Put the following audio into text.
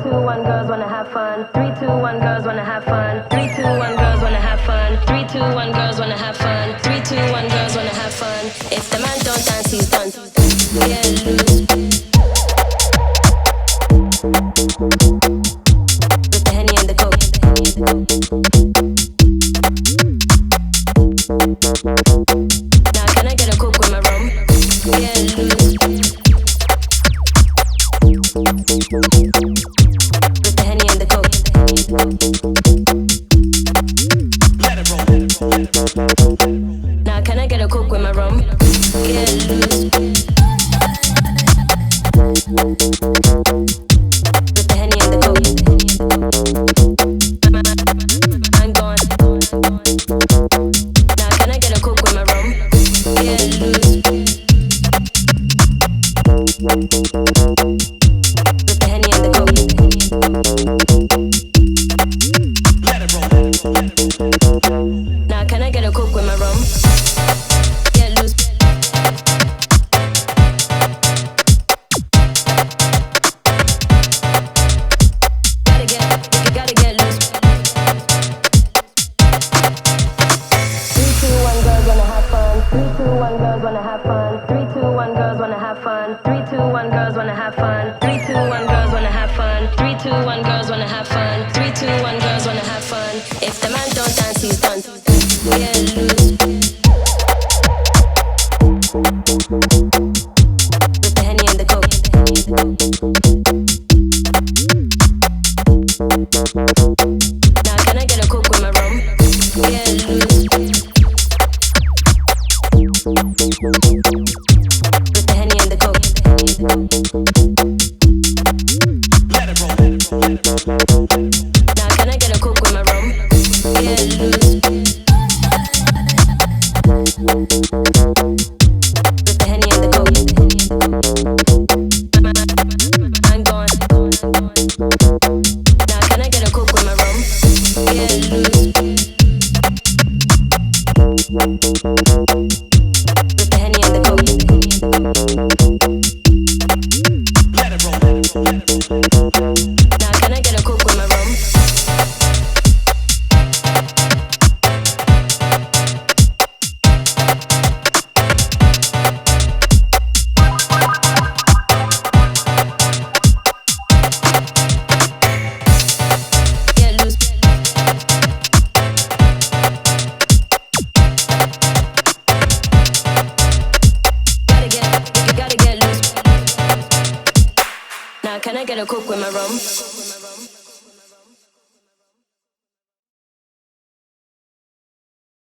two, one, girls wanna have fun. 3, 2, 1, girls wanna have fun. 3, 2, 1, girls wanna have fun. 3, 2, 1, girls wanna have fun. 3, 2, 1, girls wanna have fun. If the man don't dance, he's done. Get loose. With the Henny and the Coke. Now can I get a Coke with my rum? Get loose. With the Henny and the Coke. Let it roll, let it roll, let it roll. Now can I get a Coke with my rum? Get loose. With the Henny and the Coke. I'm gone. Now can I get a Coke with my rum? Get loose. With the Henny and the Coke. Let it roll, let it roll, let it roll. Now can I get a Coke with my rum? Get loose. Gotta get loose. 3, 2, 1, girls wanna have fun. 3, 2, 1, girls wanna have fun. 3, 2, 1, girls wanna have fun. 3, 2, 1, girls wanna have fun. 3, 2, 1, girls wanna have fun. 3, 2, 1, girls wanna have fun. 3, 2, 1, girls wanna have fun. If the man don't dance, he's done. Get loose. With the Henny and the Coke. Now can I get a Coke with my rum? Get loose. With the Henny and the Coke. Let it roll, let it roll, let it roll. Now can I get a Coke with my rum? Get loose. With the Henny and the Coke. I'm gone. Now can I get a Coke with my rum? Get loose. With the Henny and the Coke. Let it roll, let it roll, let it roll. Now can I get a Coke with my rum? Get loose. Gotta get loose. Now can I get a Coke with my rum?